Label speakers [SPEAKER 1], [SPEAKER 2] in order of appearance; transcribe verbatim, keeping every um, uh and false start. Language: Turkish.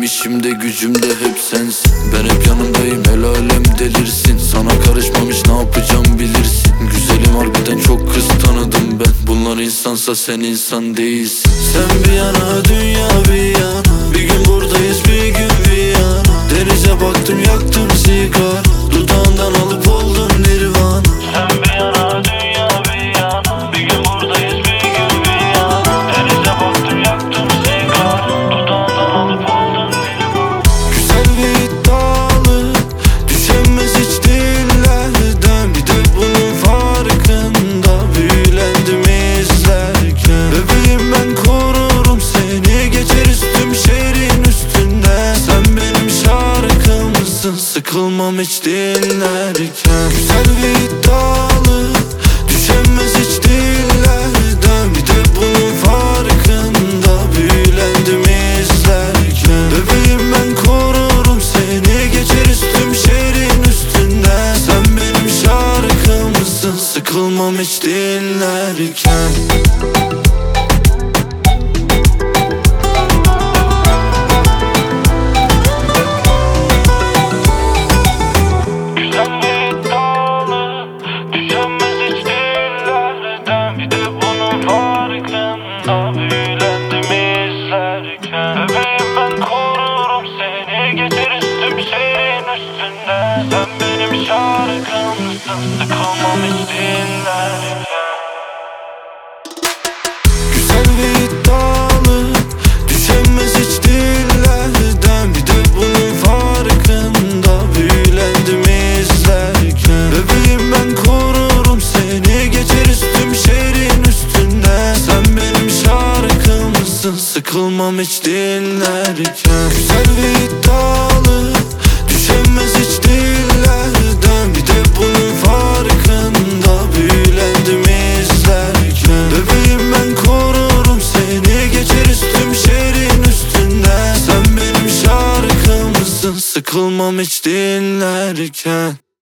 [SPEAKER 1] işimde gücümde hep sensin. Ben hep yanındayım, el alem delirsin. Sana karışmamış ne yapacağım bilirsin. Güzelim harbiden çok kız tanıdım ben. Bunlar insansa sen insan değilsin. Sen bir yana dünya bir yana. Bir gün buradayız bir gün bir yana. Denize baktım yaktım sigara. Dudağından alıp oldun nirvana.
[SPEAKER 2] Sen bir yana dünya bir yana. Bir gün buradayız bir gün bir yana. Denize baktım yaktım sigara. Dudağından alıp oldun nirvana.
[SPEAKER 1] Güzel ve iddialı, düşenmez hiç dillerden. Bir de bunun farkında büyülendim izlerken. Bebeğim ben korurum seni, geçeriz tüm şehrin üstünden. Sen benim şarkımsın, sıkılmam hiç dinlerken. Güzel ve iddialı, düşenmez hiç dillerden. Bir de bunun farkında büyülendim izlerken. Bebeğim ben korurum seni, geçeriz tüm şehrin üstünden. Sen benim şarkımsın, sıkılmam hiç dinlerken.
[SPEAKER 2] Güzel ve iddialı, düşenmez hiç dillerden. Bir de bunun farkında büyülendim izlerken. Bebeğim ben korurum seni, geçeriz tüm şehrin üstünden. Sen benim şarkımsın, sıkılmam hiç dinlerken.
[SPEAKER 1] Güzel ve iddialı, düşenmez hiç dillerden. Bir de bunun farkında büyülendim izlerken. Bebeğim ben korurum seni, geçeriz tüm şehrin üstünden. Sen benim şarkımsın, sıkılmam hiç dinlerken. Güzel ve iddialı, düşenmez hiç dillerden. Bir de bunun farkında büyülendim izlerken. Bebeğim ben korurum seni, geçeriz tüm şehrin üstünden. Sen benim şarkımsın, sıkılmam hiç dinlerken.